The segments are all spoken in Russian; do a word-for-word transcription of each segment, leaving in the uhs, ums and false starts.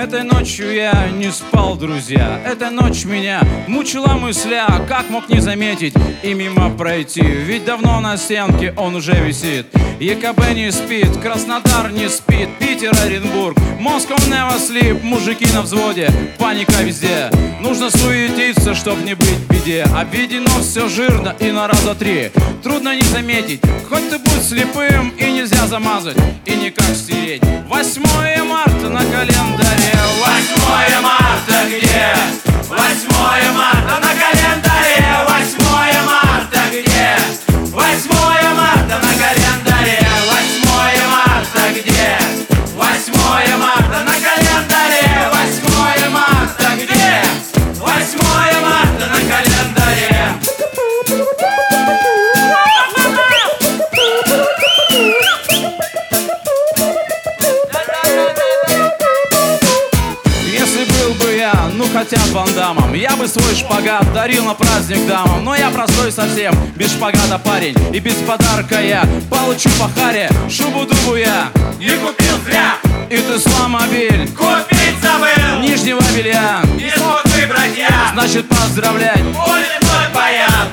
Этой ночью я не спал, друзья. Эта ночь меня мучила мысля, как мог не заметить и мимо пройти. Ведь давно на стенке он уже висит. ЕКБ не спит, Краснодар не спит, Питер, Оренбург, Москва never sleep. Мужики на взводе, паника везде. Нужно суетиться, чтоб не быть в беде. Обведено все жирно и на раза три. Трудно не заметить, хоть ты будь слепым, и нельзя замазать, и никак стереть. Восьмое марта на календаре. Восьмое марта где? Восьмое марта на календаре. Восьмое марта где? Восьмое марта на календаре. Восьмое марта где? Восьмое марта на календаре. Восьмое марта где? Восьмое марта на календаре. Если был бы я, ну хотя бы Ван Дамом, я бы свой шпагат дарил на праздник дамам. Но я простой совсем, без шпагата парень, и без подарка я получу по харе. Шубу-дубу я Не купил зря, и Тесла-мобиль купить забыл. нижнего белья. Не смог выбрать я, Значит поздравлять будет мой баян.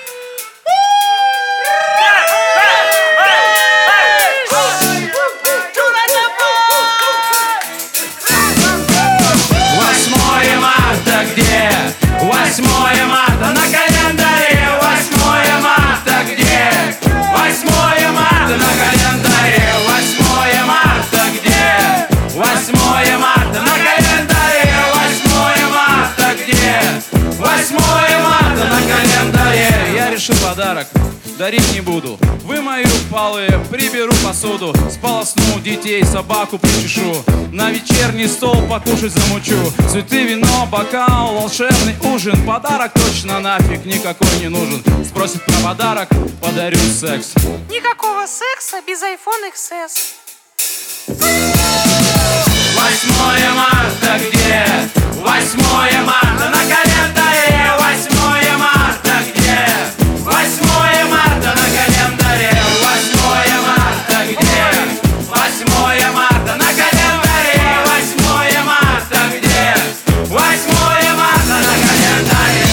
Восьмое марта где? Восьмое марта на календаре. Восьмое марта где? Восьмое марта на календаре. Восьмое марта где? Восьмое марта на календаре. Восьмое марта где? Восьмое марта на календаре. Я решил подарок дарить не буду. Вымою полы, приберу посуду, сполосну детей, собаку причешу, на вечерний стол покушать замучу. Цветы, вино, бокал, волшебный ужин. Подарок точно нафиг никакой не нужен. Спросит про подарок, подарю секс. Никакого секса без iPhone икс эс. Восьмое марта где? Восьмое марта на календаре. Восьмое марта где? Восьмое марта на календаре. Восьмое марта где? Восьмое марта на календаре. Восьмое марта где? Восьмое марта на календаре.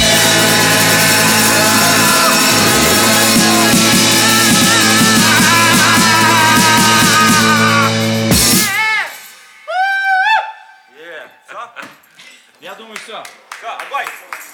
Я думаю, все. Все, огонь.